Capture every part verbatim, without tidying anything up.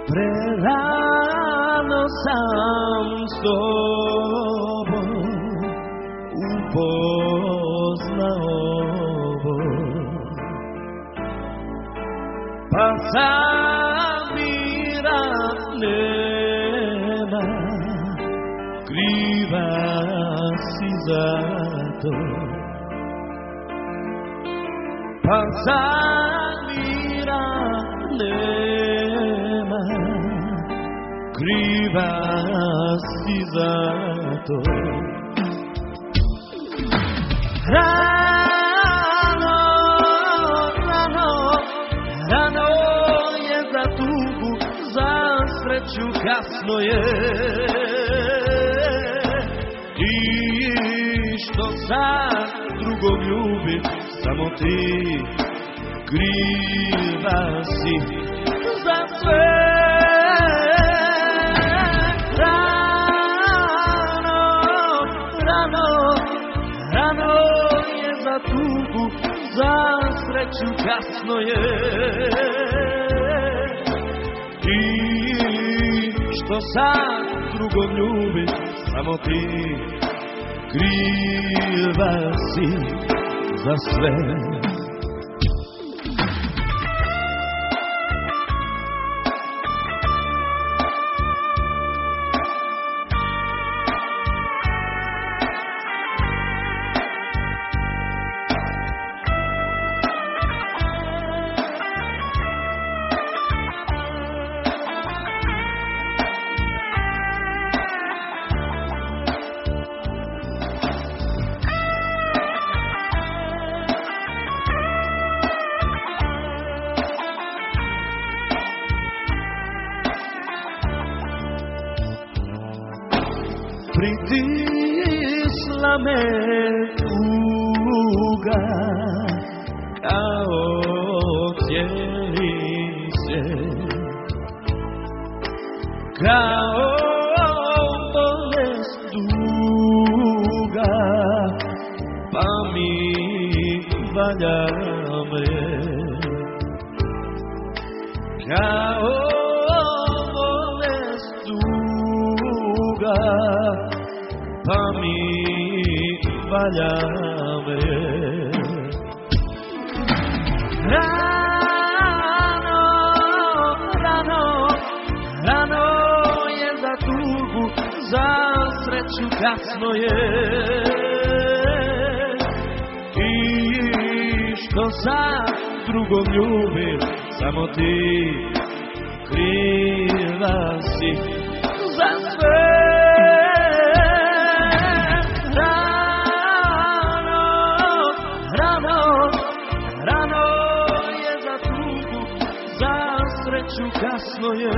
Prerano sam s tobom upoznao ovo, pa sam mira nema, kriva si za to. Pa sam mira nema, kriva si za to. Rano, rano, rano je za tugu, za sreću kasno je. Ti što sad drugog ljubi, samo ti kriva si za sve. Za sreću kasno je. Ti što sad drugog ljubi, samo ti kriva si za sve. Pritisla me tuga, kao cijeli se, kao bolest duga, pa mi valja me, kao bolest duga, pa mi valja me. Rano, rano, rano je za tugu, za sreću kasno je. Ti što sad drugog ljubi, samo ti kriva si za sve. Kasno je.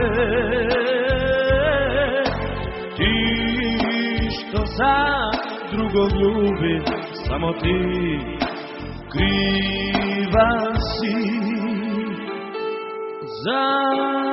Ti što sad drugog ljubi, samo ti kriva si za